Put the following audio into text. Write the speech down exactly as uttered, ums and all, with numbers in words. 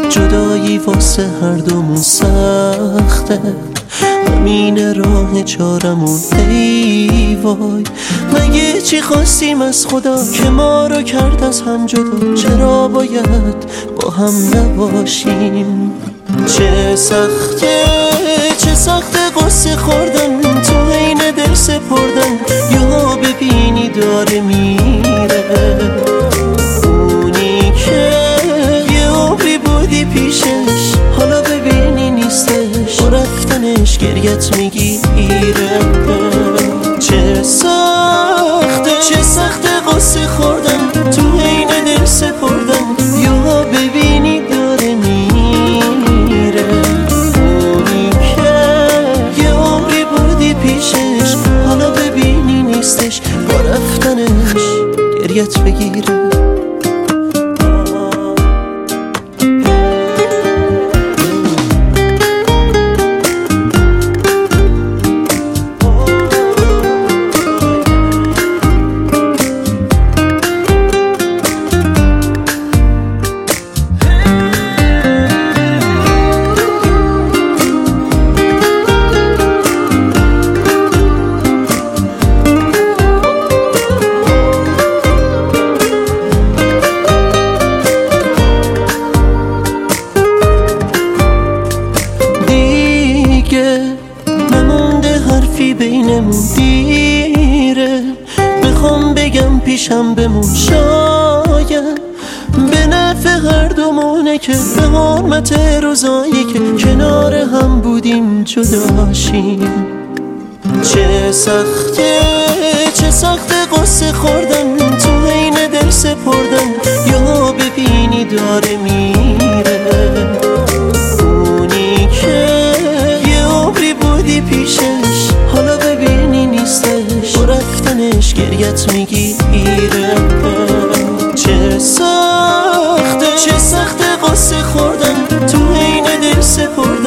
جدایی واسه هر دومون سخته، همین راه چارمون ای وای. مگه چی خواستیم از خدا که ما رو کرد از هم جدا؟ چرا باید با هم نباشیم؟ چه سخته چه سخته قصه خوردن تو عین دل سپردن، یا ببینی داره میره اونی که یه عمری بودی پیشش، حالا ببینی نیستش با رفتنش گریت میگیره. چه سخته چه سخته قصه خوردن تو عین دل سپردن، یا ببینی داره میره اونی که یه عمری بودی پیشش، حالا ببینی نیستش با رفتنش گریت بگیره. نمونده حرفی بینمون دیره، بخوام بگم پیشم بمون شاید به نفع هر دومونه که به حرمت روزایی که کنار هم بودیم جداشیم. چه سخته چه سخته قصه خوردن تو عین دل سپردن، یا ببینی داره میره اونی که بودی پیشش، حالا ببینی نیستش با رفتنش گریت میگیره. چه سخته چه سخته قصه خوردن تو عین دل سپردن،